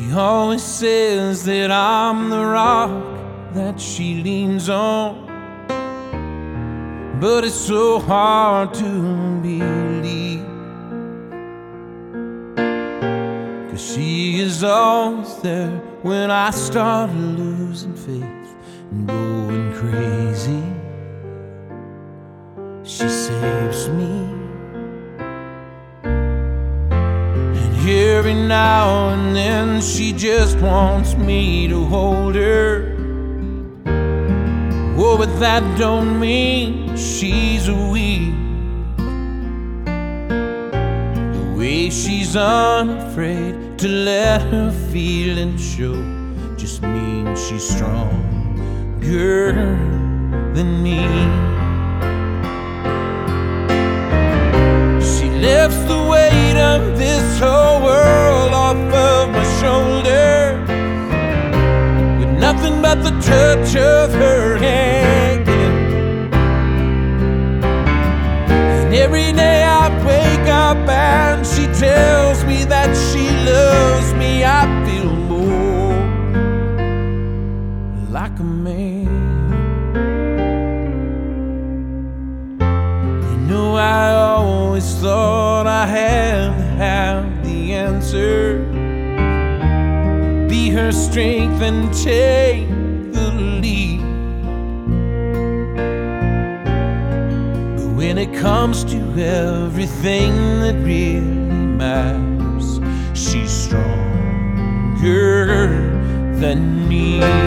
He always says that I'm the rock that she leans on, but it's so hard to believe, 'cause she is always there when I start losing faith and going crazy. She saves me, and every now and then she just wants me to hold her. Oh, but that don't mean she's weak. The way she's unafraid to let her feelings show just means she's stronger than me. She lifts the weight of this whole world off of my shoulders, with nothing but the touch of her hand. And every day I wake up and she tells me that she loves me, I feel more like a man. You know, I always thought I had to have the answer, be her strength and take the lead. But when it comes to everything that really matters, she's stronger than me.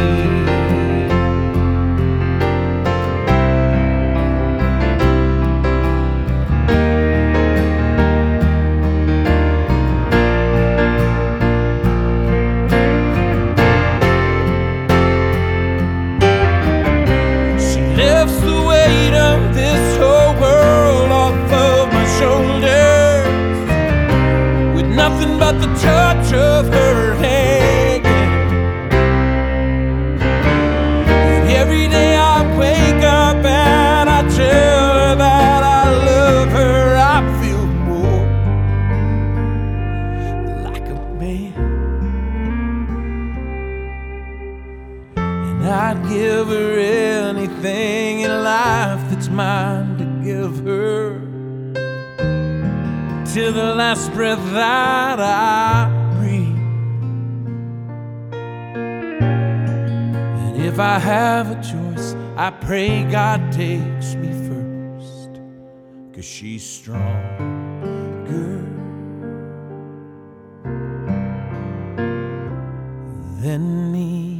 Lifts the weight of this whole world off of my shoulders, with nothing but the touch of her hand. And every day I wake up and I tell her that I love her, I feel more like a man. And I'd give her anything in life that's mine to give her, till the last breath that I breathe. And if I have a choice, I pray God takes me first, 'cause she's stronger than me.